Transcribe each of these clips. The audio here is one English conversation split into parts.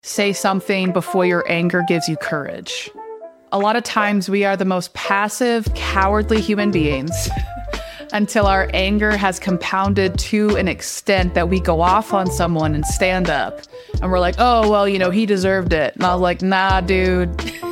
Say something before your anger gives you courage. A lot of times we are the most passive, cowardly human beings until our anger has compounded to an extent that we go off on someone and stand up. And we're like, oh, well, he deserved it. And I was like, nah, dude.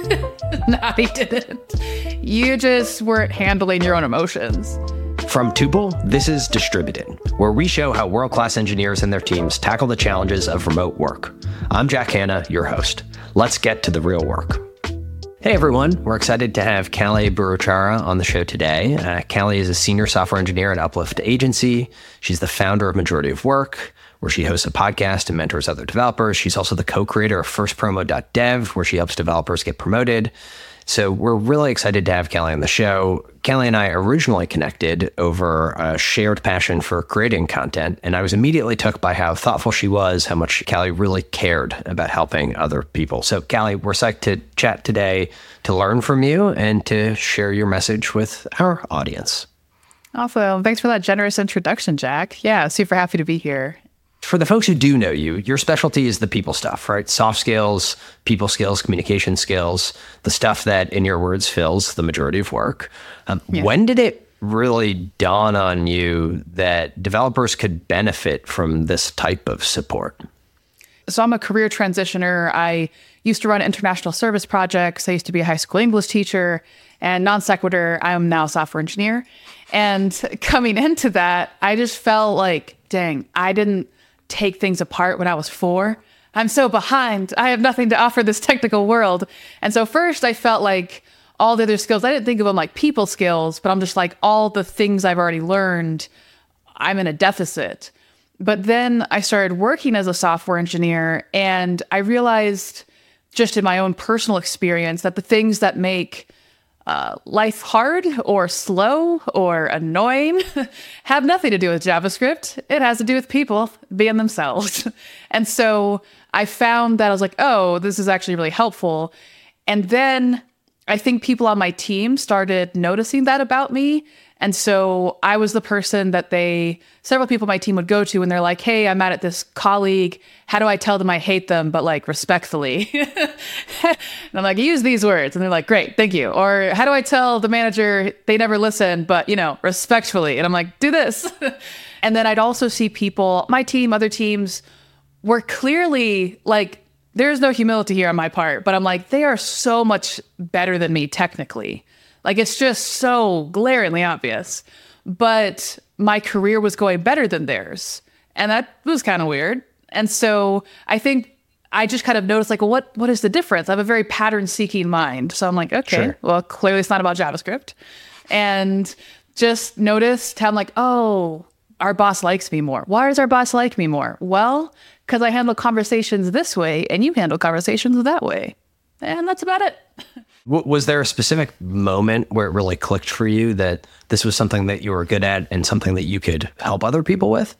Nah, he didn't. You just weren't handling your own emotions. From Tuple, this is Distributed, where we show how world-class engineers and their teams tackle the challenges of remote work. I'm Jack Hanna, your host. Let's get to the real work. Hey everyone, we're excited to have Callie Buruchara on the show today. Callie is a senior software engineer at Uplift Agency. She's the founder of Majority of Work, where she hosts a podcast and mentors other developers. She's also the co-creator of firstpromo.dev, where she helps developers get promoted. So we're really excited to have Callie on the show. Callie and I originally connected over a shared passion for creating content, and I was immediately took by how thoughtful she was, how much Callie really cared about helping other people. So Callie, we're psyched to chat today, to learn from you, and to share your message with our audience. Awesome. Thanks for that generous introduction, Jack. Yeah, super happy to be here. For the folks who do know you, your specialty is the people stuff, right? Soft skills, people skills, communication skills, the stuff that, in your words, fills the majority of work. When did it really dawn on you that developers could benefit from this type of support? So I'm a career transitioner. I used to run international service projects. I used to be a high school English teacher, and non sequitur, I am now a software engineer. And coming into that, I just felt like, dang, I didn't take things apart when I was 4. I'm so behind. I have nothing to offer this technical world. And so first I felt like all the other skills, I didn't think of them like people skills, but I'm just like, all the things I've already learned, I'm in a deficit. But then I started working as a software engineer, and I realized just in my own personal experience that the things that make life hard or slow or annoying have nothing to do with JavaScript. It has to do with people being themselves. And so I found that I was like, oh, this is actually really helpful. And then I think people on my team started noticing that about me. And so I was the person that several people on my team would go to when they're like, hey, I'm mad at this colleague. How do I tell them I hate them, but like respectfully? And I'm like, use these words. And they're like, great, thank you. Or how do I tell the manager they never listen, but respectfully? And I'm like, do this. And then I'd also see people, my team, other teams were clearly like, there's no humility here on my part, but I'm like, they are so much better than me technically. Like, it's just so glaringly obvious. But my career was going better than theirs. And that was kind of weird. And so I think I just kind of noticed, like, well, what is the difference? I have a very pattern-seeking mind. So I'm like, okay, sure. Well, clearly it's not about JavaScript. And just noticed how I'm like, oh, our boss likes me more. Why does our boss like me more? Well, because I handle conversations this way and you handle conversations that way. And that's about it. Was there a specific moment where it really clicked for you that this was something that you were good at and something that you could help other people with?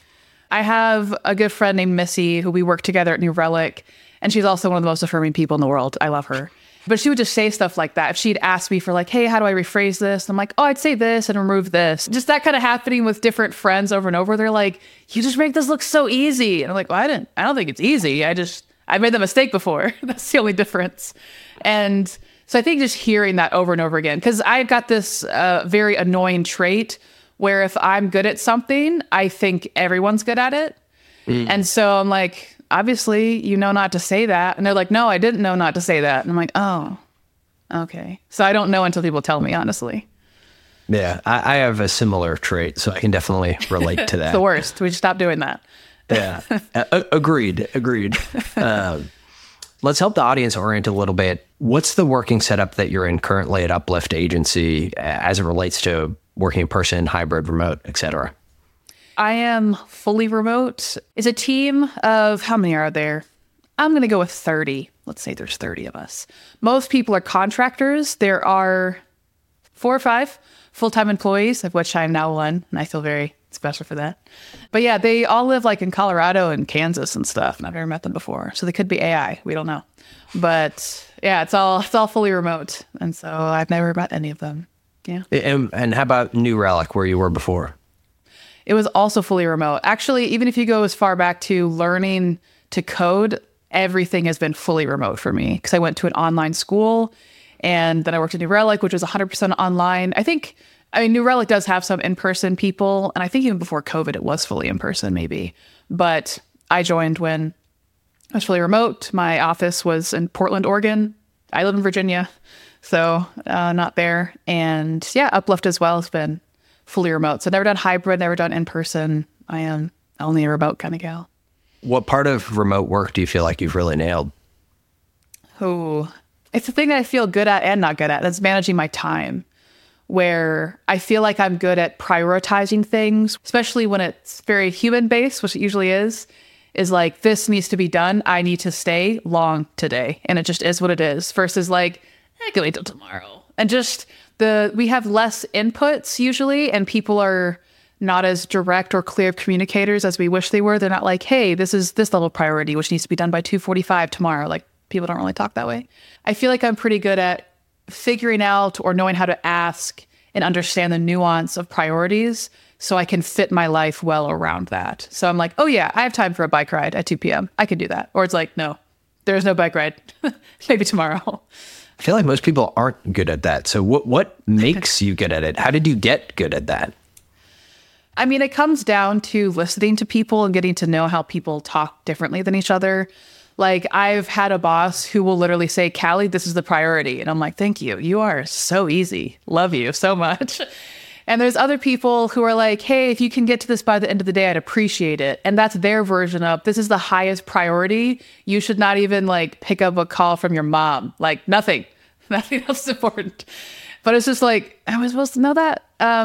I have a good friend named Missy who we work together at New Relic, and she's also one of the most affirming people in the world. I love her. But she would just say stuff like that. If she'd ask me for like, hey, how do I rephrase this? I'm like, oh, I'd say this and remove this. Just that kind of happening with different friends over and over. They're like, you just make this look so easy. And I'm like, well, I don't think it's easy. I made the mistake before. That's the only difference. And so I think just hearing that over and over again, because I've got this very annoying trait where if I'm good at something, I think everyone's good at it. And so I'm like, obviously, you know not to say that. And they're like, no, I didn't know not to say that. And I'm like, oh, okay. So I don't know until people tell me, honestly. Yeah, I have a similar trait, so I can definitely relate to that. It's the worst. We should stop doing that. Yeah, agreed. Let's help the audience orient a little bit. What's the working setup that you're in currently at Uplift Agency as it relates to working in person, hybrid, remote, et cetera? I am fully remote. It's a team of, how many are there? I'm going to go with 30. Let's say there's 30 of us. Most people are contractors. There are 4 or 5 full-time employees, of which I'm now one, and I feel very special for that. But yeah, they all live like in Colorado and Kansas and stuff, and I've never met them before. So they could be AI. We don't know. But yeah, it's all fully remote. And so I've never met any of them. Yeah. And how about New Relic, where you were before? It was also fully remote. Actually, even if you go as far back to learning to code, everything has been fully remote for me because I went to an online school and then I worked at New Relic, which was 100% online. New Relic does have some in-person people. And I think even before COVID, it was fully in-person maybe. But I joined when it was fully remote. My office was in Portland, Oregon. I live in Virginia, so not there. And yeah, Uplift as well has been fully remote. So never done hybrid, never done in-person. I am only a remote kind of gal. What part of remote work do you feel like you've really nailed? Oh, it's the thing that I feel good at and not good at. That's managing my time, where I feel like I'm good at prioritizing things, especially when it's very human-based, which it usually is like, this needs to be done. I need to stay long today. And it just is what it is. Versus like, I can wait till tomorrow. And just we have less inputs usually, and people are not as direct or clear communicators as we wish they were. They're not like, hey, this is this level of priority, which needs to be done by 2:45 tomorrow. Like, people don't really talk that way. I feel like I'm pretty good at figuring out or knowing how to ask and understand the nuance of priorities so I can fit my life well around that. So I'm like, oh yeah, I have time for a bike ride at 2 p.m. I can do that. Or it's like, no, there's no bike ride. Maybe tomorrow. I feel like most people aren't good at that. So what makes you good at it? How did you get good at that? I mean, it comes down to listening to people and getting to know how people talk differently than each other. Like, I've had a boss who will literally say, Callie, this is the priority. And I'm like, thank you. You are so easy. Love you so much. And there's other people who are like, hey, if you can get to this by the end of the day, I'd appreciate it. And that's their version of, this is the highest priority. You should not even like pick up a call from your mom. Like, nothing else is important. But it's just like, am I supposed to know that?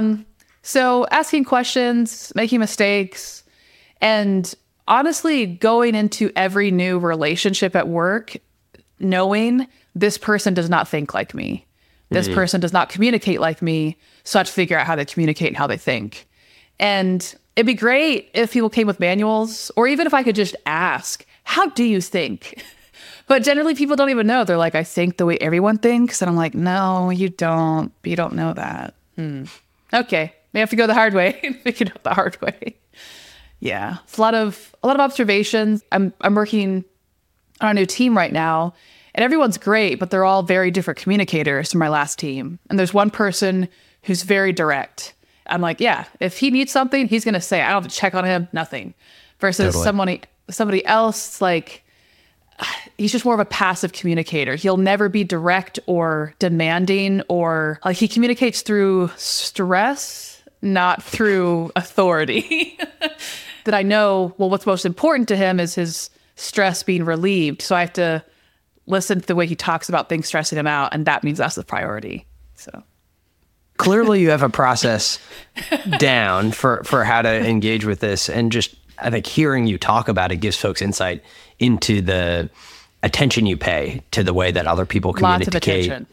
So asking questions, making mistakes, and honestly going into every new relationship at work, knowing this person does not think like me. This person does not communicate like me. So I have to figure out how they communicate and how they think. And it'd be great if people came with manuals, or even if I could just ask, how do you think? But generally people don't even know. They're like, I think the way everyone thinks. And I'm like, no, you don't. You don't know that. Okay. We have to go the hard way and figure it out the hard way. Yeah. It's a lot of observations. I'm working on a new team right now, and everyone's great, but they're all very different communicators from my last team. And there's one person who's very direct. I'm like, yeah, if he needs something, he's going to say it. I don't have to check on him, nothing. Versus somebody else, like, he's just more of a passive communicator. He'll never be direct or demanding, or like, he communicates through stress, not through authority. That I know, well, what's most important to him is his stress being relieved. So I have to listen to the way he talks about things stressing him out, and that means that's the priority. So clearly you have a process down for how to engage with this, and just I think hearing you talk about it gives folks insight into the attention you pay to the way that other people communicate. Lots of attention.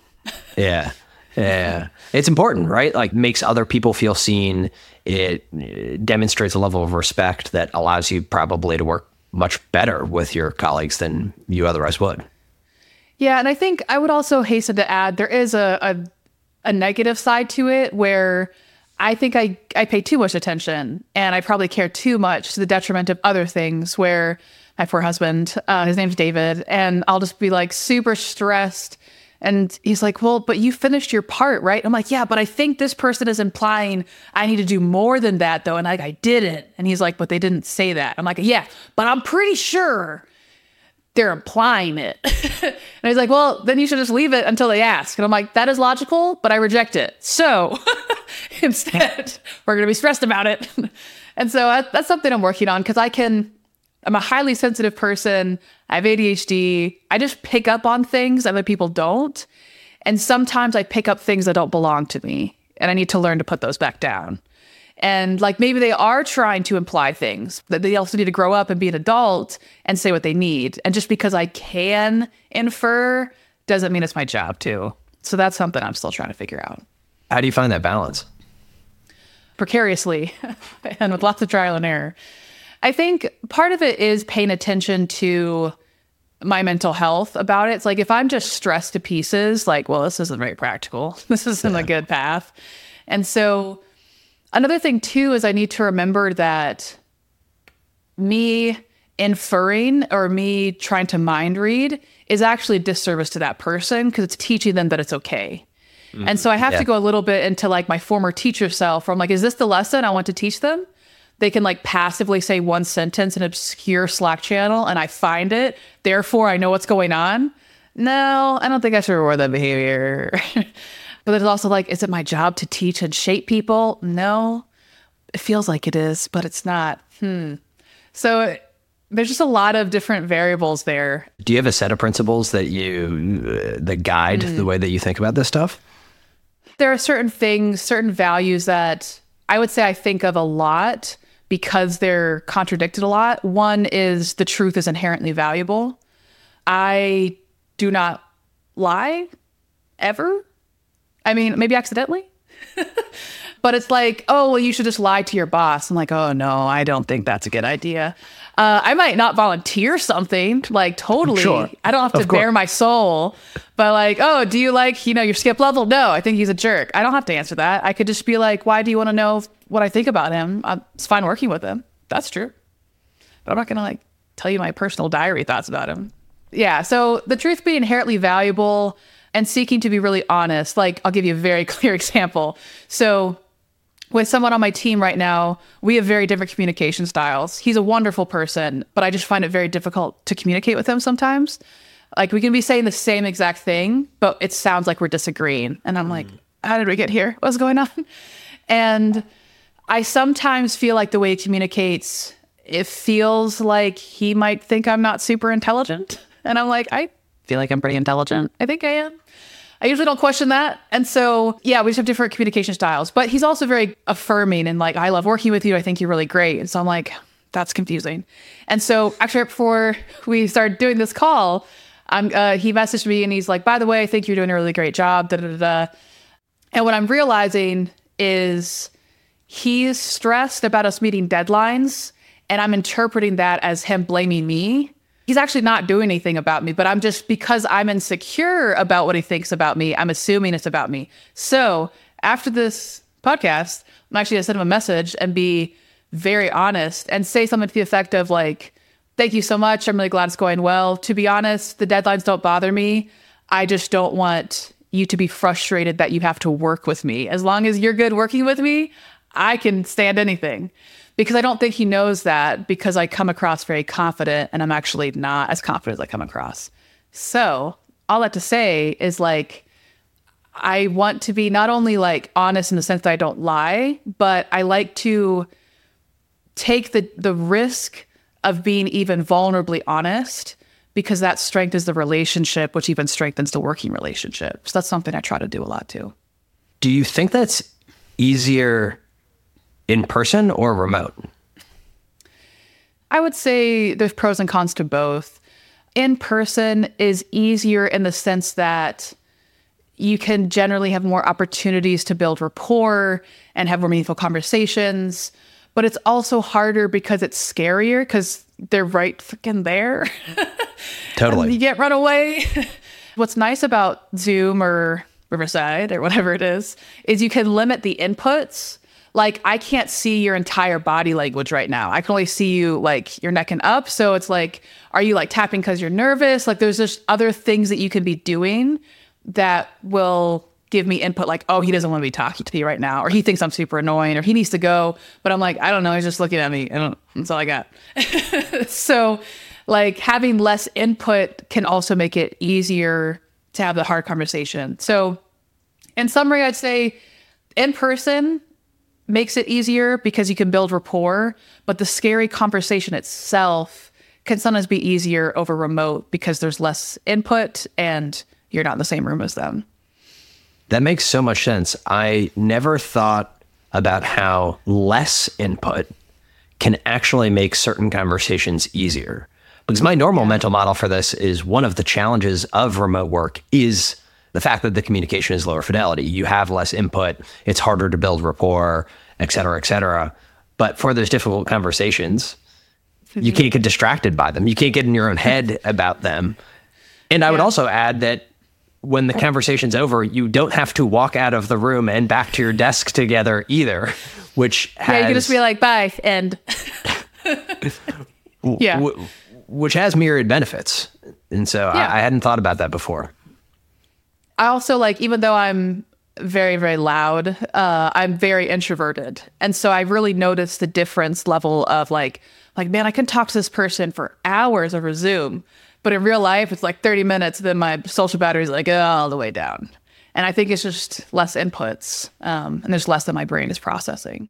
Yeah. It's important, right? Like, makes other people feel seen. It demonstrates a level of respect that allows you probably to work much better with your colleagues than you otherwise would. Yeah. And I think I would also hasten to add, there is a negative side to it where I think I pay too much attention, and I probably care too much to the detriment of other things, where my poor husband, his name's David, and I'll just be like super stressed. And he's like, well, but you finished your part, right? I'm like, yeah, but I think this person is implying I need to do more than that, though. And I didn't. And he's like, but they didn't say that. I'm like, yeah, but I'm pretty sure they're implying it. And he's like, well, then you should just leave it until they ask. And I'm like, that is logical, but I reject it. So instead, we're going to be stressed about it. And so that's something I'm working on, because I'm a highly sensitive person. I have ADHD. I just pick up on things other people don't. And sometimes I pick up things that don't belong to me, and I need to learn to put those back down. And like, maybe they are trying to imply things, that they also need to grow up and be an adult and say what they need. And just because I can infer doesn't mean it's my job to. So that's something I'm still trying to figure out. How do you find that balance? Precariously and with lots of trial and error. I think part of it is paying attention to my mental health about it. It's like, if I'm just stressed to pieces, like, well, this isn't very practical. This isn't a good path. And so another thing too is I need to remember that me inferring or me trying to mind read is actually a disservice to that person because it's teaching them that it's okay. And so I have to go a little bit into like my former teacher self where I'm like, is this the lesson I want to teach them? They can like passively say one sentence in an obscure Slack channel and I find it. Therefore, I know what's going on. No, I don't think I should reward that behavior. But there's also like, is it my job to teach and shape people? No, it feels like it is, but it's not. So there's just a lot of different variables there. Do you have a set of principles that guide the way that you think about this stuff? There are certain things, certain values that I would say I think of a lot because they're contradicted a lot. One is the truth is inherently valuable. I do not lie ever. I mean, maybe accidentally. But it's like, oh, well, you should just lie to your boss. I'm like, oh, no, I don't think that's a good idea. I might not volunteer something, like totally. Sure. I don't have to bare my soul. But like, oh, do you like, your skip level? No, I think he's a jerk. I don't have to answer that. I could just be like, why do you want to know what I think about him? It's fine working with him. That's true. But I'm not going to like tell you my personal diary thoughts about him. Yeah, so the truth being inherently valuable and seeking to be really honest. Like, I'll give you a very clear example. So with someone on my team right now, we have very different communication styles. He's a wonderful person, but I just find it very difficult to communicate with him sometimes. Like, we can be saying the same exact thing, but it sounds like we're disagreeing. And I'm like, how did we get here? What's going on? And I sometimes feel like the way he communicates, it feels like he might think I'm not super intelligent. And I'm like, I feel like I'm pretty intelligent. I think I am. I usually don't question that. And so, yeah, we just have different communication styles. But he's also very affirming and like, I love working with you. I think you're really great. And so I'm like, that's confusing. And so actually, right before we started doing this call, he messaged me and he's like, by the way, I think you're doing a really great job. Da, da, da, da. And what I'm realizing is he's stressed about us meeting deadlines. And I'm interpreting that as him blaming me. He's actually not doing anything about me, but I'm just, because I'm insecure about what he thinks about me, I'm assuming it's about me. So after this podcast, I'm actually going to send him a message and be very honest and say something to the effect of like, thank you so much. I'm really glad it's going well. To be honest, the deadlines don't bother me. I just don't want you to be frustrated that you have to work with me. As long as you're good working with me, I can stand anything. Because I don't think he knows that, because I come across very confident and I'm actually not as confident as I come across. So all that to say is like, I want to be not only like honest in the sense that I don't lie, but I like to take the risk of being even vulnerably honest, because that strengthens the relationship, which even strengthens the working relationship. So that's something I try to do a lot too. Do you think that's easier in person or remote? I would say there's pros and cons to both. In person is easier in the sense that you can generally have more opportunities to build rapport and have more meaningful conversations. But it's also harder because it's scarier because they're right freaking there. Totally. You can't run away. What's nice about Zoom or Riverside or whatever it is you can limit the inputs. Like, I can't see your entire body language right now. I can only see you like your neck and up. So it's like, are you like tapping because you're nervous? Like, there's just other things that you can be doing that will give me input. Like, oh, he doesn't want to be talking to me right now, or he thinks I'm super annoying, or he needs to go. But I'm like, I don't know. He's just looking at me. That's all I got. So like, having less input can also make it easier to have the hard conversation. So in summary, I'd say in person makes it easier because you can build rapport, but the scary conversation itself can sometimes be easier over remote because there's less input and you're not in the same room as them. That makes so much sense. I never thought about how less input can actually make certain conversations easier. Because my normal mental model for this is one of the challenges of remote work is the fact that the communication is lower fidelity. You have less input. It's harder to build rapport, et cetera, et cetera. But for those difficult conversations, you can't get distracted by them. You can't get in your own head about them. And I would also add that when the conversation's over, you don't have to walk out of the room and back to your desk together either, which has... Yeah, you can just be like, bye, end. Yeah. Which has myriad benefits. And so Yeah. I hadn't thought about that before. I also like, even though I'm very, very loud, I'm very introverted. And so I really noticed the difference level of like, man, I can talk to this person for hours over Zoom, but in real life, it's like 30 minutes. Then my social battery is like all the way down. And I think it's just less inputs. And there's less that my brain is processing.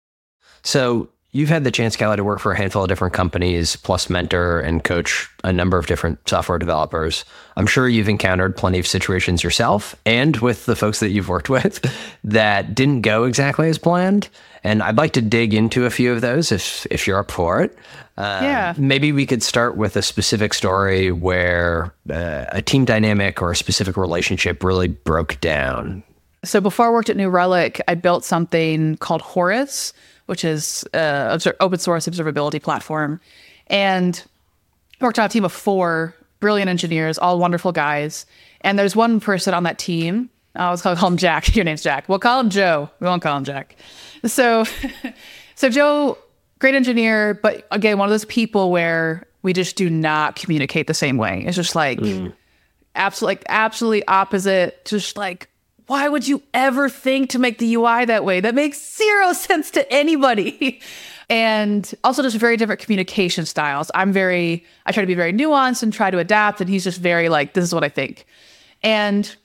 So you've had the chance, Kelly, to work for a handful of different companies, plus mentor and coach a number of different software developers. I'm sure you've encountered plenty of situations yourself and with the folks that you've worked with that didn't go exactly as planned. And I'd like to dig into a few of those if you're up for it. Yeah. Maybe we could start with a specific story where a team dynamic or a specific relationship really broke down. So before I worked at New Relic, I built something called Horus, which is an open source observability platform. And I worked on a team of 4 brilliant engineers, all wonderful guys. And there's one person on that team. I was call him Jack. Your name's Jack. We'll call him Joe. We won't call him Jack. So Joe, great engineer, but again, one of those people where we just do not communicate the same way. It's just like absolutely opposite. Just like, why would you ever think to make the UI that way? That makes 0 sense to anybody. And also just very different communication styles. I try to be very nuanced and try to adapt. And he's just very like, this is what I think. And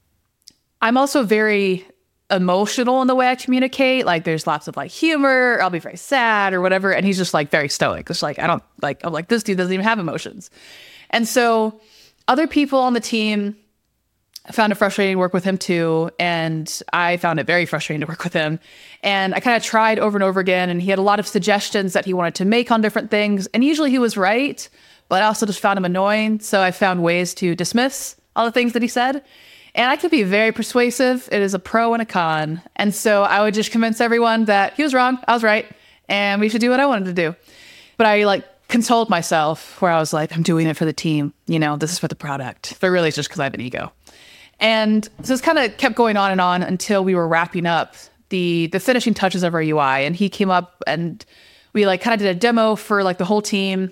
I'm also very emotional in the way I communicate. Like there's lots of like humor, I'll be very sad or whatever. And he's just like very stoic. It's like, I'm like, this dude doesn't even have emotions. And so other people on the team, I found it frustrating to work with him too. And I found it very frustrating to work with him. And I kind of tried over and over again. And he had a lot of suggestions that he wanted to make on different things. And usually he was right, but I also just found him annoying. So I found ways to dismiss all the things that he said. And I could be very persuasive. It is a pro and a con. And so I would just convince everyone that he was wrong, I was right, and we should do what I wanted to do. But I like consoled myself where I was like, I'm doing it for the team. You know, this is for the product. But really it's just because I have an ego. And so this kind of kept going on and on until we were wrapping up the finishing touches of our UI. And he came up and we like kind of did a demo for like the whole team.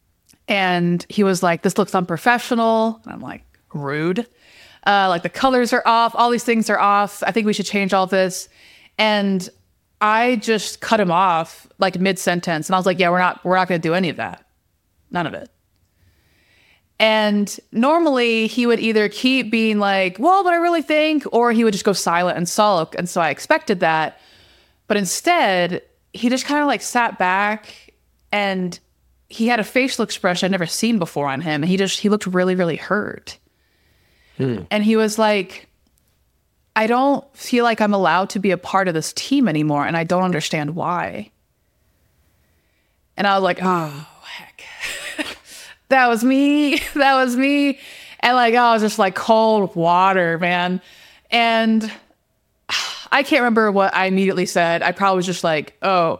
And he was like, this looks unprofessional. And I'm like, rude. Like the colors are off. All these things are off. I think we should change all this. And I just cut him off like mid-sentence. And I was like, yeah, we're not going to do any of that. None of it. And normally he would either keep being like, well, but I really think, or he would just go silent and sulk. And so I expected that. But instead, he just kind of like sat back and he had a facial expression I'd never seen before on him. And he looked really, really hurt. And he was like, I don't feel like I'm allowed to be a part of this team anymore. And I don't understand why. And I was like, oh, heck. That was me. That was me. And like, I was just like cold water, man. And I can't remember what I immediately said. I probably was just like, but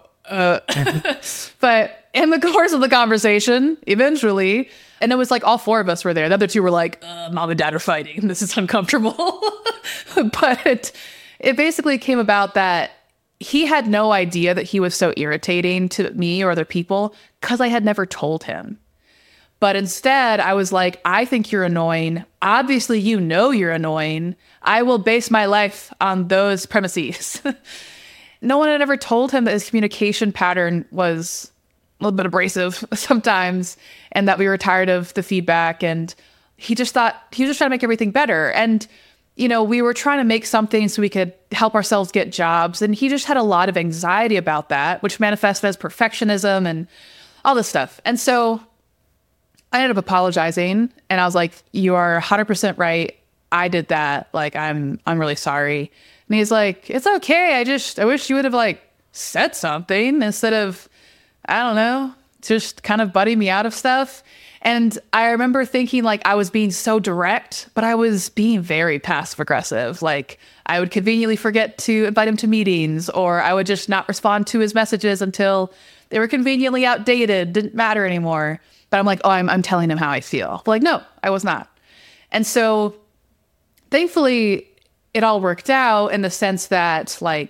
in the course of the conversation, eventually, and it was like all 4 of us were there. The other 2 were like, mom and dad are fighting. This is uncomfortable. But it basically came about that he had no idea that he was so irritating to me or other people because I had never told him. But instead, I was like, I think you're annoying. Obviously, you know you're annoying. I will base my life on those premises. No one had ever told him that his communication pattern was a little bit abrasive sometimes and that we were tired of the feedback. And he just thought he was just trying to make everything better. And, you know, we were trying to make something so we could help ourselves get jobs. And he just had a lot of anxiety about that, which manifested as perfectionism and all this stuff. And so I ended up apologizing and I was like, you are 100% right. I did that. Like, I'm really sorry. And he's like, it's okay. I wish you would have like said something instead of, I don't know, just kind of butting me out of stuff. And I remember thinking like I was being so direct, but I was being very passive aggressive. Like I would conveniently forget to invite him to meetings, or I would just not respond to his messages until they were conveniently outdated, didn't matter anymore. But I'm like, oh, I'm telling him how I feel. But like, no, I was not. And so thankfully it all worked out in the sense that like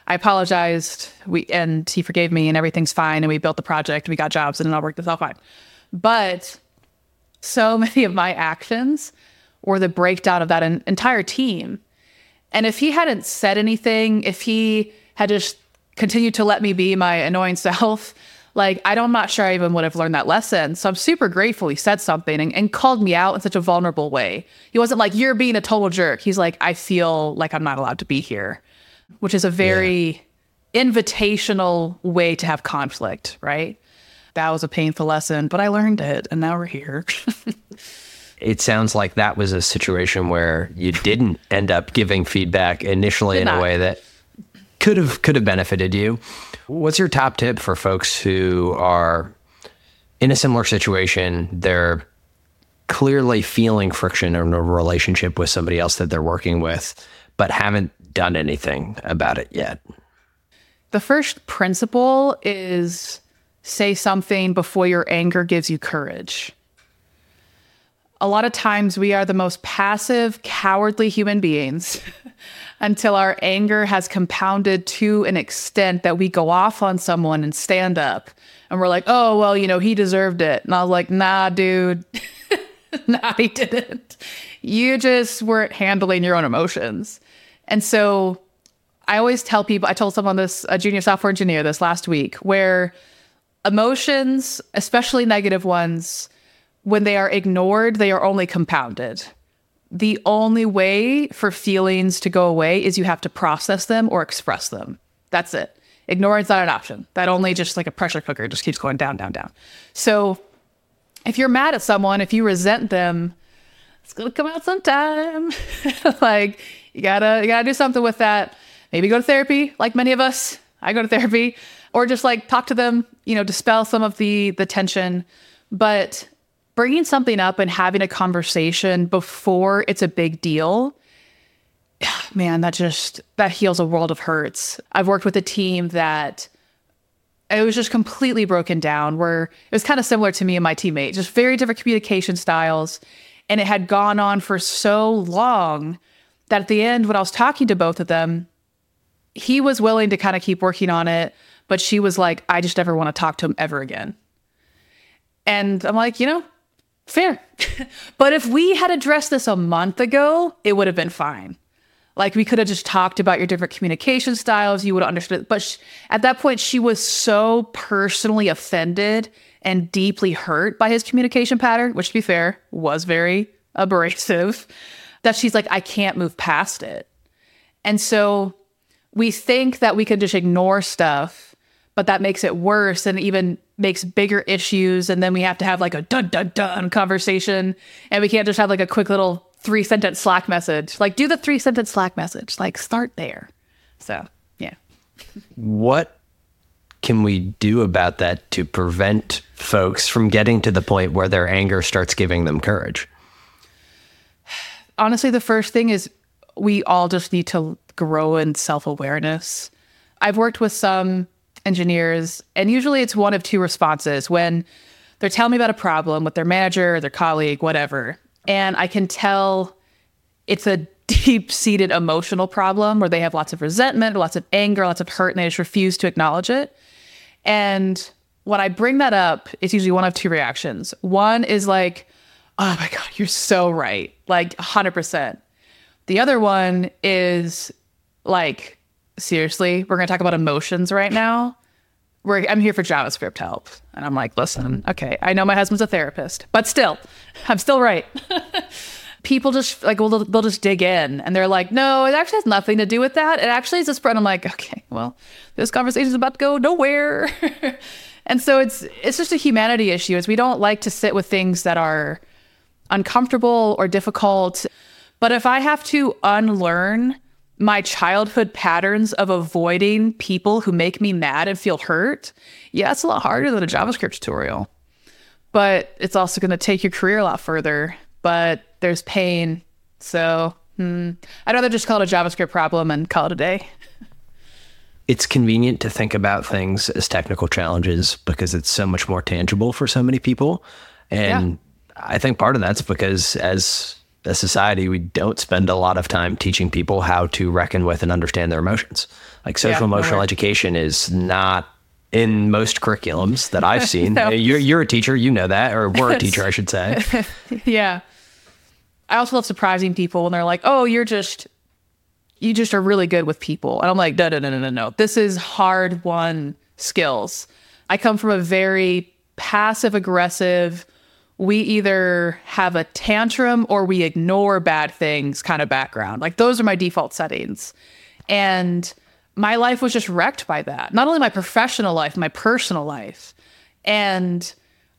I apologized, and he forgave me, and everything's fine, and we built the project, we got jobs, and it all worked itself fine. But so many of my actions were the breakdown of that entire team. And if he hadn't said anything, if he had just continued to let me be my annoying self, like, I'm not sure I even would have learned that lesson. So I'm super grateful he said something and called me out in such a vulnerable way. He wasn't like, you're being a total jerk. He's like, I feel like I'm not allowed to be here, which is a very invitational way to have conflict, right? That was a painful lesson, but I learned it, and now we're here. It sounds like that was a situation where you didn't end up giving feedback initially in a way that could have benefited you. What's your top tip for folks who are in a similar situation? They're clearly feeling friction in a relationship with somebody else that they're working with, but haven't done anything about it yet. The first principle is say something before your anger gives you courage. A lot of times we are the most passive, cowardly human beings until our anger has compounded to an extent that we go off on someone and stand up. And we're like, oh, well, he deserved it. And I was like, nah, dude. Nah, he didn't. You just weren't handling your own emotions. And so I always tell people, I told someone this, a junior software engineer this last week, where emotions, especially negative ones, when they are ignored, they are only compounded. The only way for feelings to go away is you have to process them or express them. That's it. Ignoring is not an option. That only just like a pressure cooker just keeps going down, down, down. So if you're mad at someone, if you resent them, it's going to come out sometime. Like you gotta do something with that. Maybe go to therapy, like many of us. I go to therapy, or just like talk to them, dispel some of the tension. But bringing something up and having a conversation before it's a big deal, man, that heals a world of hurts. I've worked with a team that it was just completely broken down, where it was kind of similar to me and my teammate, just very different communication styles. And it had gone on for so long that at the end, when I was talking to both of them, he was willing to kind of keep working on it, but she was like, I just never want to talk to him ever again. And I'm like, fair. But if we had addressed this a month ago, it would have been fine. Like we could have just talked about your different communication styles. You would have understood. But at that point, she was so personally offended and deeply hurt by his communication pattern, which to be fair, was very abrasive, that she's like, I can't move past it. And so we think that we can just ignore stuff, but that makes it worse and even makes bigger issues. And then we have to have like a dun, dun, dun conversation. And we can't just have like a quick little 3-sentence Slack message. Like do the 3-sentence Slack message, like start there. So, yeah. What can we do about that to prevent folks from getting to the point where their anger starts giving them courage? Honestly, the first thing is we all just need to grow in self-awareness. I've worked with some engineers, and usually it's one of two responses when they're telling me about a problem with their manager or their colleague, whatever. And I can tell it's a deep-seated emotional problem where they have lots of resentment, lots of anger, lots of hurt, and they just refuse to acknowledge it. And when I bring that up, it's usually one of two reactions. One is like, oh my God, you're so right. Like 100%. The other one is like, seriously, we're going to talk about emotions right now. I'm here for JavaScript help. And I'm like, listen, okay, I know my husband's a therapist, but still, I'm still right. People just like, well, they'll just dig in and they're like, no, it actually has nothing to do with that. It actually is a spread. I'm like, okay, well, this conversation is about to go nowhere. And so it's just a humanity issue, is we don't like to sit with things that are uncomfortable or difficult. But if I have to unlearn my childhood patterns of avoiding people who make me mad and feel hurt, yeah, it's a lot harder than a JavaScript tutorial. But it's also going to take your career a lot further. But there's pain. So I'd rather just call it a JavaScript problem and call it a day. It's convenient to think about things as technical challenges because it's so much more tangible for so many people. And I think part of that's because as a society, we don't spend a lot of time teaching people how to reckon with and understand their emotions. Like social emotional education is not in most curriculums that I've seen. No. You're a teacher, you know that, or were a teacher, I should say. Yeah. I also love surprising people when they're like, oh, you just are really good with people. And I'm like, no. This is hard-won skills. I come from a very passive-aggressive, we either have a tantrum or we ignore bad things kind of background. Like those are my default settings. And my life was just wrecked by that. Not only my professional life, my personal life. And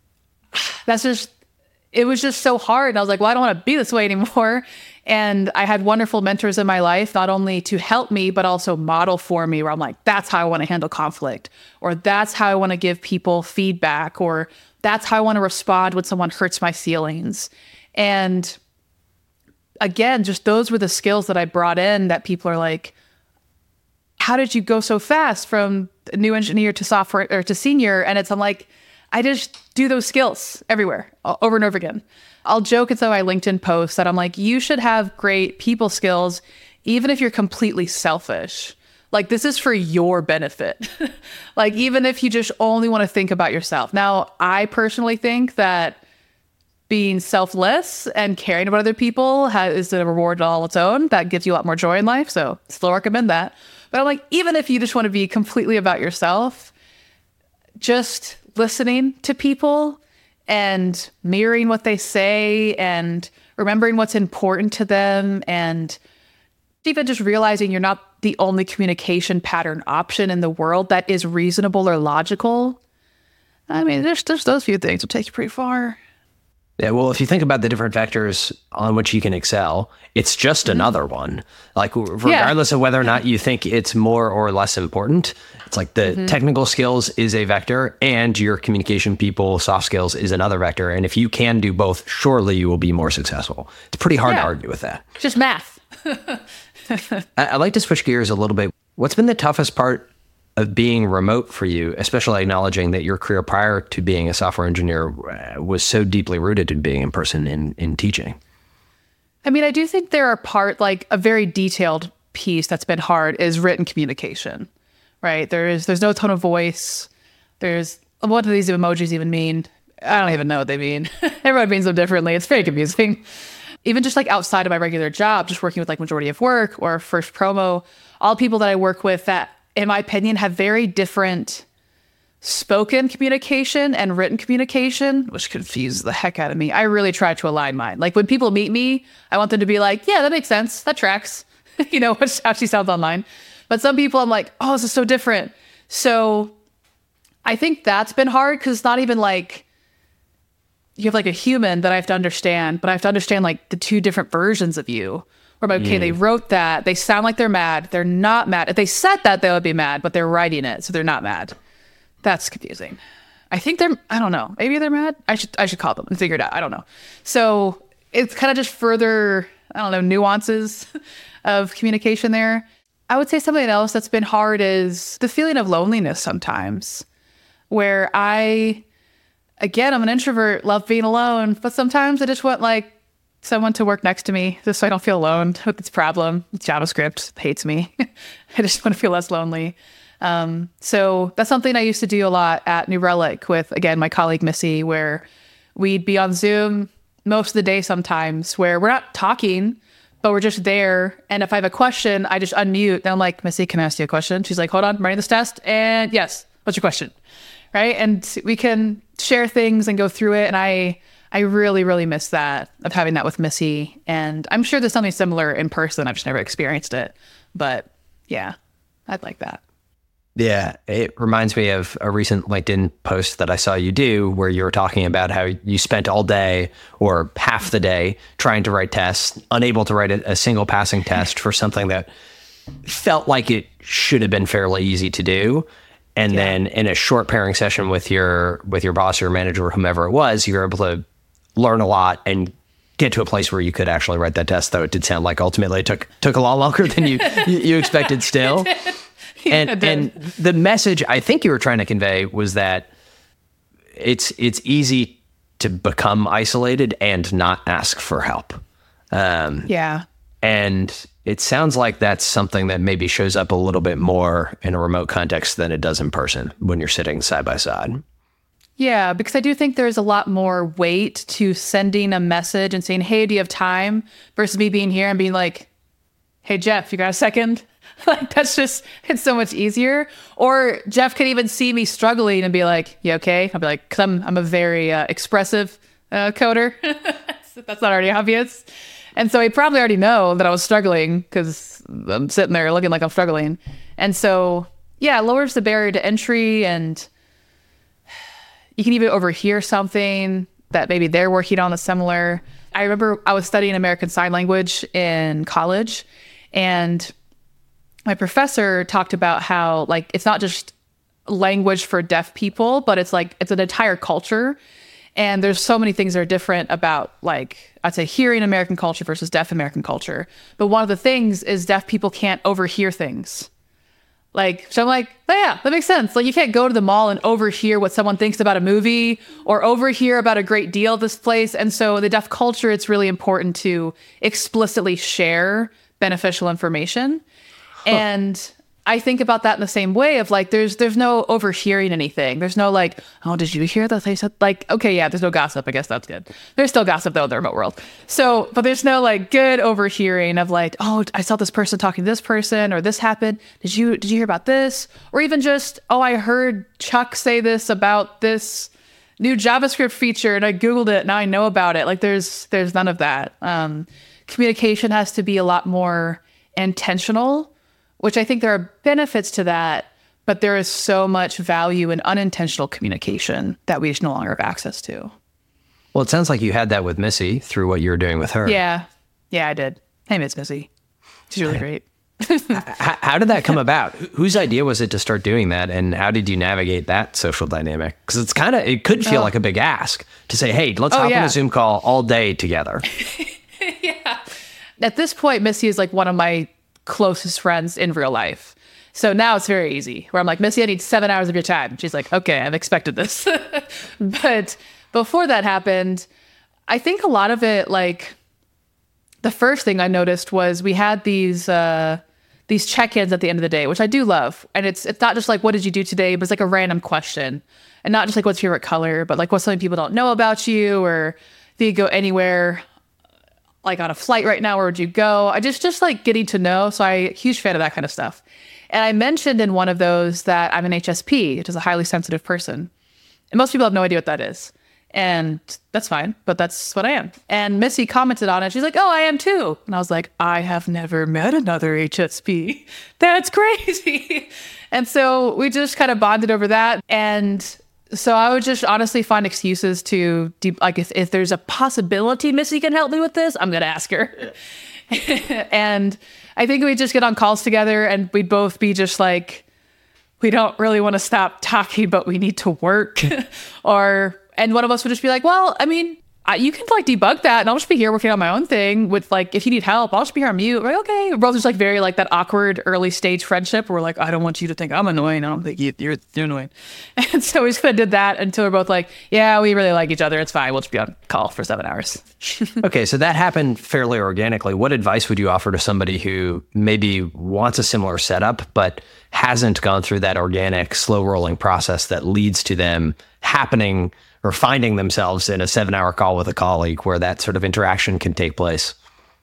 it was just so hard. And I was like, well, I don't want to be this way anymore. And I had wonderful mentors in my life, not only to help me, but also model for me where I'm like, that's how I want to handle conflict, or that's how I want to give people feedback, or that's how I want to respond when someone hurts my feelings. And again, just those were the skills that I brought in that people are like, how did you go so fast from a new engineer to software or to senior? And I'm like, I just do those skills everywhere over and over again. I'll joke in some of my LinkedIn posts that I'm like, you should have great people skills, even if you're completely selfish. Like, this is for your benefit. Like, even if you just only want to think about yourself. Now, I personally think that being selfless and caring about other people is a reward all its own. That gives you a lot more joy in life. So still recommend that. But I'm like, even if you just want to be completely about yourself, just listening to people and mirroring what they say and remembering what's important to them, and even just realizing you're not the only communication pattern option in the world that is reasonable or logical. I mean, there's those few things will take you pretty far. Yeah, well, if you think about the different vectors on which you can excel, it's just another one. Like, regardless of whether or not you think it's more or less important, it's like the technical skills is a vector and your communication people, soft skills is another vector. And if you can do both, surely you will be more successful. It's pretty hard to argue with that. Just math. I'd like to switch gears a little bit. What's been the toughest part of being remote for you, especially acknowledging that your career prior to being a software engineer was so deeply rooted in being in person in teaching? I mean, I do think there are like a very detailed piece that's been hard is written communication, right? There's no tone of voice. What do these emojis even mean? I don't even know what they mean. Everyone means them differently. It's very confusing. Even just like outside of my regular job, just working with like Majority of Work or First Promo, all people that I work with that, in my opinion, have very different spoken communication and written communication, which confuses the heck out of me. I really try to align mine. Like when people meet me, I want them to be like, yeah, that makes sense. That tracks, which actually sounds online. But some people I'm like, oh, this is so different. So I think that's been hard because it's not even like you have like a human that I have to understand, but I have to understand like the two different versions of you. Or okay, they wrote that. They sound like they're mad. They're not mad. If they said that, they would be mad, but they're writing it, so they're not mad. That's confusing. I think I don't know. Maybe they're mad. I should call them and figure it out. I don't know. So it's kind of just further, I don't know, nuances of communication there. I would say something else that's been hard is the feeling of loneliness sometimes, where I'm an introvert, love being alone, but sometimes I just want like someone to work next to me just so I don't feel alone with this problem. JavaScript hates me. I just want to feel less lonely. So that's something I used to do a lot at New Relic with, again, my colleague Missy, where we'd be on Zoom most of the day sometimes where we're not talking, but we're just there. And if I have a question, I just unmute. And I'm like, Missy, can I ask you a question? She's like, hold on, I'm writing this test. And yes, what's your question? Right? And we can share things and go through it. And I really, really miss that, of having that with Missy. And I'm sure there's something similar in person. I've just never experienced it. But yeah, I'd like that. Yeah, it reminds me of a recent LinkedIn post that I saw you do where you were talking about how you spent all day or half the day trying to write tests, unable to write a single passing test for something that felt like it should have been fairly easy to do. And then in a short pairing session with your boss or manager or whomever it was, you were able to learn a lot and get to a place where you could actually write that test, though it did sound like ultimately it took a lot longer than you expected still. And the message I think you were trying to convey was that it's easy to become isolated and not ask for help. Yeah. And it sounds like that's something that maybe shows up a little bit more in a remote context than it does in person when you're sitting side by side. Yeah, because I do think there's a lot more weight to sending a message and saying, hey, do you have time? Versus me being here and being like, hey, Jeff, you got a second? Like, that's just, it's so much easier. Or Jeff could even see me struggling and be like, you okay? I'll be like, because I'm a very expressive coder. That's not already obvious. And so he probably already know that I was struggling because I'm sitting there looking like I'm struggling. And so, yeah, it lowers the barrier to entry, and you can even overhear something that maybe they're working on that's similar. I remember I was studying American Sign Language in college, and my professor talked about how, like, it's not just language for deaf people, but it's like, it's an entire culture. And there's so many things that are different about, like, I'd say hearing American culture versus deaf American culture. But one of the things is deaf people can't overhear things. Like, so I'm like, oh yeah, that makes sense. Like, you can't go to the mall and overhear what someone thinks about a movie or overhear about a great deal of this place. And so the deaf culture, it's really important to explicitly share beneficial information. And I think about that in the same way of, like, there's no overhearing anything. There's no like, oh, did you hear that they said, like, okay, yeah, there's no gossip. I guess that's good. There's still gossip though in the remote world. So, but there's no like good overhearing of like, oh, I saw this person talking to this person, or this happened. Did you hear about this? Or even just, oh, I heard Chuck say this about this new JavaScript feature and I Googled it. Now I know about it. Like, there's none of that. Communication has to be a lot more intentional, which I think there are benefits to that, but there is so much value in unintentional communication that we just no longer have access to. Well, it sounds like you had that with Missy through what you were doing with her. Yeah, I did. Hey, Miss Missy. She's really great. How did that come about? Whose idea was it to start doing that? And how did you navigate that social dynamic? Because it could feel like a big ask to say, hey, let's hop on a Zoom call all day together. Yeah. At this point, Missy is like one of my closest friends in real life. So now it's very easy where I'm like, Missy, I need 7 hours of your time. She's like, okay, I've expected this. But before that happened, I think a lot of it, like, the first thing I noticed was we had these check-ins at the end of the day, which I do love. And it's not just like, what did you do today? But it's like a random question. And not just like, what's your favorite color, but like, what's something people don't know about you, or if you go anywhere, like on a flight right now, where would you go? I just like getting to know. So I'm a huge fan of that kind of stuff. And I mentioned in one of those that I'm an HSP, which is a highly sensitive person. And most people have no idea what that is. And that's fine, but that's what I am. And Missy commented on it. She's like, oh, I am too. And I was like, I have never met another HSP. That's crazy. And so we just kind of bonded over that. And so I would just honestly find excuses to, like, if there's a possibility Missy can help me with this, I'm going to ask her. Yeah. And I think we'd just get on calls together and we'd both be just like, we don't really want to stop talking, but we need to work. And one of us would just be like, well, I mean, you can like debug that and I'll just be here working on my own thing with, like, if you need help, I'll just be here on mute. We're like, okay. We're both just like very like that awkward early stage friendship where we're like, I don't want you to think I'm annoying. I don't think you're annoying. And so we just kind of did that until we're both like, yeah, we really like each other. It's fine. We'll just be on call for 7 hours. Okay. So that happened fairly organically. What advice would you offer to somebody who maybe wants a similar setup, but hasn't gone through that organic, slow rolling process that leads to them happening or finding themselves in a 7-hour call with a colleague where that sort of interaction can take place?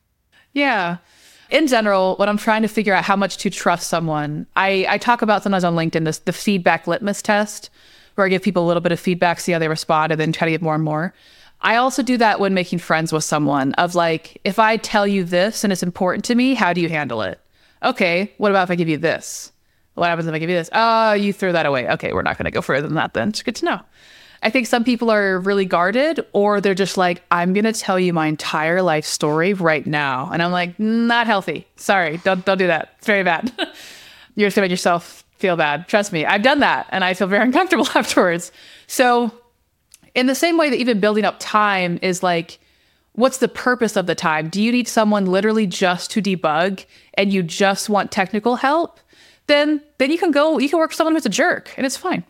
Yeah. In general, when I'm trying to figure out how much to trust someone, I talk about sometimes on LinkedIn the feedback litmus test, where I give people a little bit of feedback, see how they respond, and then try to get more and more. I also do that when making friends with someone of like, if I tell you this and it's important to me, how do you handle it? Okay, what about if I give you this? What happens if I give you this? Oh, you throw that away. Okay, we're not going to go further than that then. It's good to know. I think some people are really guarded, or they're just like, I'm going to tell you my entire life story right now. And I'm like, not healthy. Sorry, don't do that. It's very bad. You're just going to make yourself feel bad. Trust me, I've done that and I feel very uncomfortable afterwards. So in the same way that even building up time is like, what's the purpose of the time? Do you need someone literally just to debug and you just want technical help? Then you can work with someone who's a jerk and it's fine.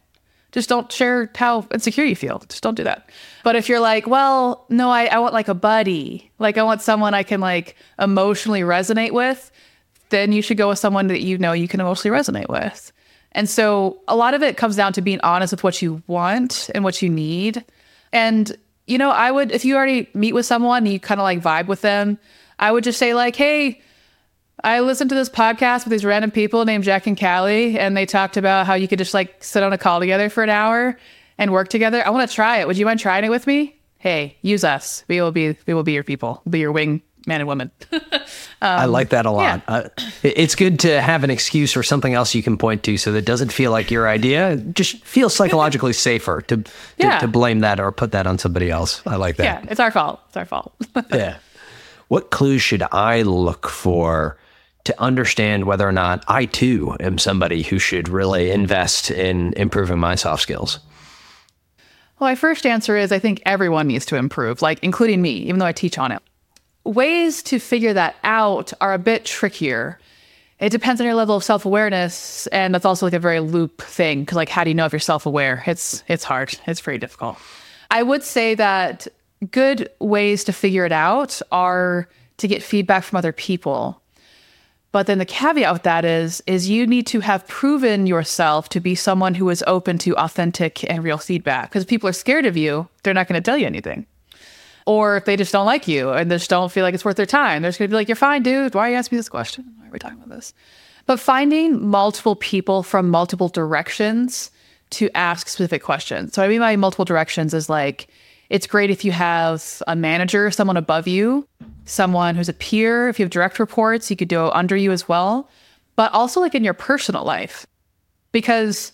Just don't share how insecure you feel. Just don't do that. But if you're like, well, no, I want like a buddy, like I want someone I can like emotionally resonate with, then you should go with someone that you know you can emotionally resonate with. And so a lot of it comes down to being honest with what you want and what you need. And, you know, I would, if you already meet with someone and you kind of like vibe with them, I would just say like, hey, I listened to this podcast with these random people named Jack and Callie, and they talked about how you could just like sit on a call together for an hour and work together. I want to try it. Would you mind trying it with me? Hey, use us. We will be your people. We'll be your wing man and woman. I like that a lot. Yeah. It's good to have an excuse or something else you can point to so that it doesn't feel like your idea. It just feels psychologically safer to blame that or put that on somebody else. I like that. Yeah, it's our fault. It's our fault. Yeah. What clues should I look for to understand whether or not I too am somebody who should really invest in improving my soft skills? Well, my first answer is I think everyone needs to improve, like including me, even though I teach on it. Ways to figure that out are a bit trickier. It depends on your level of self-awareness, and that's also like a very loop thing, because like how do you know if you're self-aware? It's hard. It's very difficult. I would say that good ways to figure it out are to get feedback from other people. But then the caveat with that is you need to have proven yourself to be someone who is open to authentic and real feedback. Because if people are scared of you, they're not going to tell you anything. Or if they just don't like you and just don't feel like it's worth their time, they're just going to be like, you're fine, dude. Why are you asking me this question? Why are we talking about this? But finding multiple people from multiple directions to ask specific questions. So what I mean by multiple directions is like, it's great if you have a manager, someone above you, someone who's a peer. If you have direct reports, you could do under you as well. But also like in your personal life, because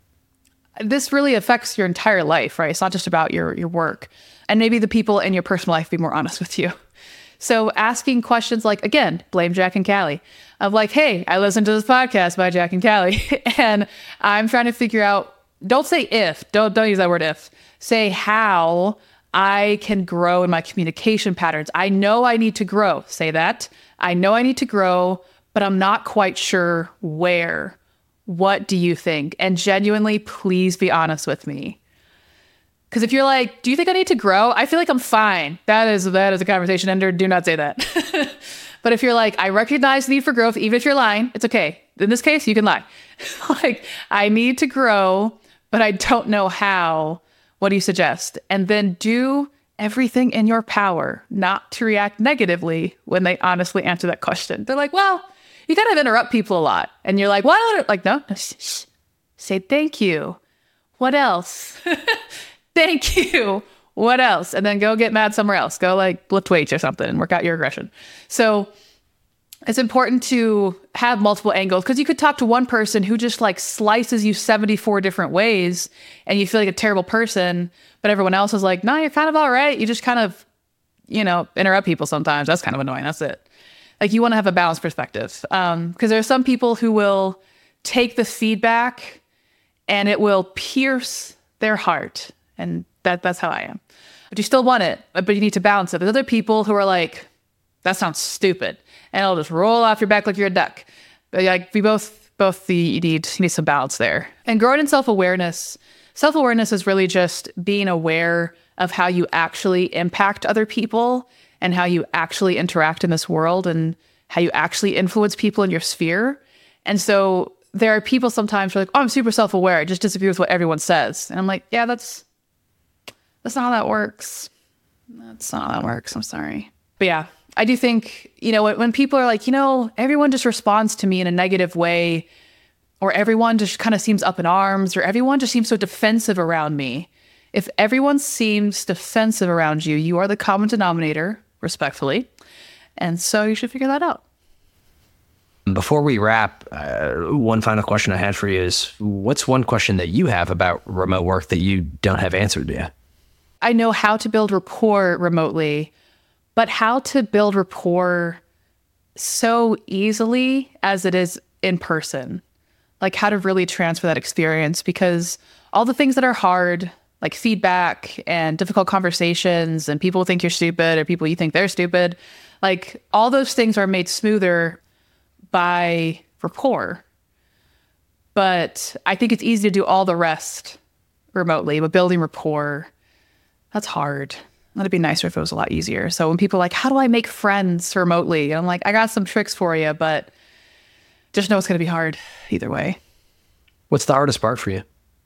this really affects your entire life, right? It's not just about your work. And maybe the people in your personal life be more honest with you. So asking questions like, again, blame Jack and Callie, of like, hey, I listened to this podcast by Jack and Callie, and I'm trying to figure out, don't say if, don't use that word if, say how I can grow in my communication patterns. I know I need to grow. Say that. I know I need to grow, but I'm not quite sure where. What do you think? And genuinely, please be honest with me. Because if you're like, do you think I need to grow? I feel like I'm fine. That is a conversation ender. Do not say that. But if you're like, I recognize the need for growth, even if you're lying, it's okay. In this case, you can lie. Like, I need to grow, but I don't know how. What do you suggest? And then do everything in your power not to react negatively when they honestly answer that question. They're like, well, you kind of interrupt people a lot. And you're like, what? Like, no, shh. Say thank you. What else? Thank you. What else? And then go get mad somewhere else. Go like lift weights or something and work out your aggression. So it's important to have multiple angles, because you could talk to one person who just like slices you 74 different ways and you feel like a terrible person, but everyone else is like, no, you're kind of all right. You just kind of, interrupt people sometimes. That's kind of annoying. That's it. Like you want to have a balanced perspective. Because there are some people who will take the feedback and it will pierce their heart. And that's how I am. But you still want it, but you need to balance it. There's other people who are like, that sounds stupid, and it'll just roll off your back like you're a duck. But like we both you need some balance there. And growing in self-awareness is really just being aware of how you actually impact other people and how you actually interact in this world and how you actually influence people in your sphere. And so there are people sometimes who are like, oh, I'm super self-aware. I just disagree with what everyone says. And I'm like, yeah, that's not how that works. That's not how that works. I'm sorry. But yeah, I do think, when people are like, everyone just responds to me in a negative way, or everyone just kind of seems up in arms, or everyone just seems so defensive around me. If everyone seems defensive around you, you are the common denominator, respectfully. And so you should figure that out. Before we wrap, one final question I had for you is, what's one question that you have about remote work that you don't have answered yet? I know how to build rapport remotely, but how to build rapport so easily as it is in person. Like how to really transfer that experience, because all the things that are hard, like feedback and difficult conversations and people think you're stupid or people you think they're stupid, like all those things are made smoother by rapport. But I think it's easy to do all the rest remotely, but building rapport, that's hard. It'd be nicer if it was a lot easier. So when people are like, how do I make friends remotely? And I'm like, I got some tricks for you, but just know it's going to be hard either way. What's the hardest part for you?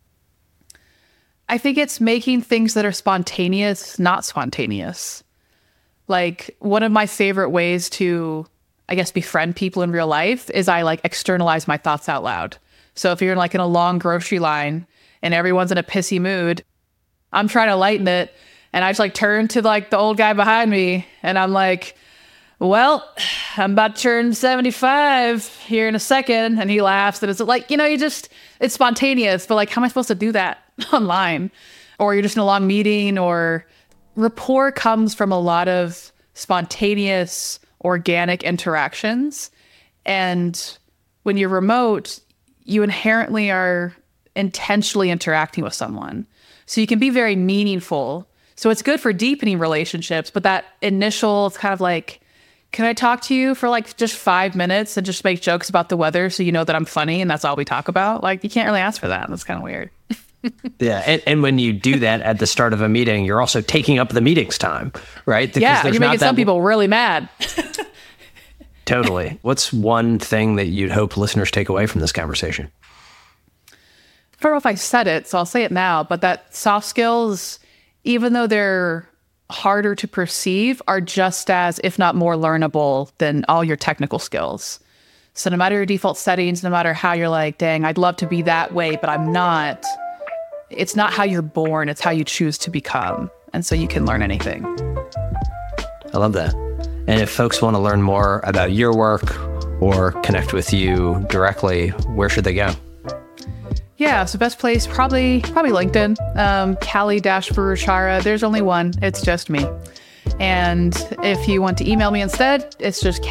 I think it's making things that are spontaneous, not spontaneous. Like one of my favorite ways to, I guess, befriend people in real life is I like externalize my thoughts out loud. So if you're like in a long grocery line and everyone's in a pissy mood, I'm trying to lighten it. And I just like turn to like the old guy behind me and I'm like, well, I'm about to turn 75 here in a second. And he laughs and it's like, it's spontaneous, but like, how am I supposed to do that online? Or you're just in a long meeting, or rapport comes from a lot of spontaneous, organic interactions. And when you're remote, you inherently are intentionally interacting with someone. So you can be very meaningful. So it's good for deepening relationships, but that initial, it's kind of like, can I talk to you for like just 5 minutes and just make jokes about the weather so you know that I'm funny and that's all we talk about? Like, you can't really ask for that. That's kind of weird. Yeah. And when you do that at the start of a meeting, you're also taking up the meeting's time, right? Because yeah, you're making some people really mad. Totally. What's one thing that you'd hope listeners take away from this conversation? I don't know if I said it, so I'll say it now, but that soft skills, even though they're harder to perceive, are just as, if not more learnable than all your technical skills. So no matter your default settings, no matter how you're like, dang, I'd love to be that way, but I'm not. It's not how you're born, it's how you choose to become. And so you can learn anything. I love that. And if folks want to learn more about your work or connect with you directly, where should they go? Yeah, so best place, probably LinkedIn, Callie-Bharuchara. There's only one. It's just me. And if you want to email me instead, it's just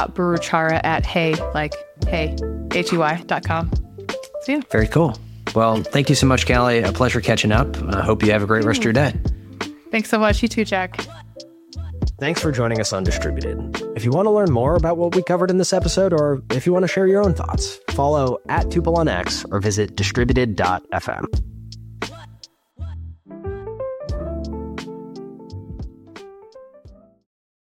Callie.Bharuchara@hey.com. See you. Very cool. Well, thank you so much, Callie. A pleasure catching up. I hope you have a great rest of your day. Thanks so much. You too, Jack. Thanks for joining us on Distributed. If you want to learn more about what we covered in this episode, or if you want to share your own thoughts, follow @Tuple on X or visit distributed.fm.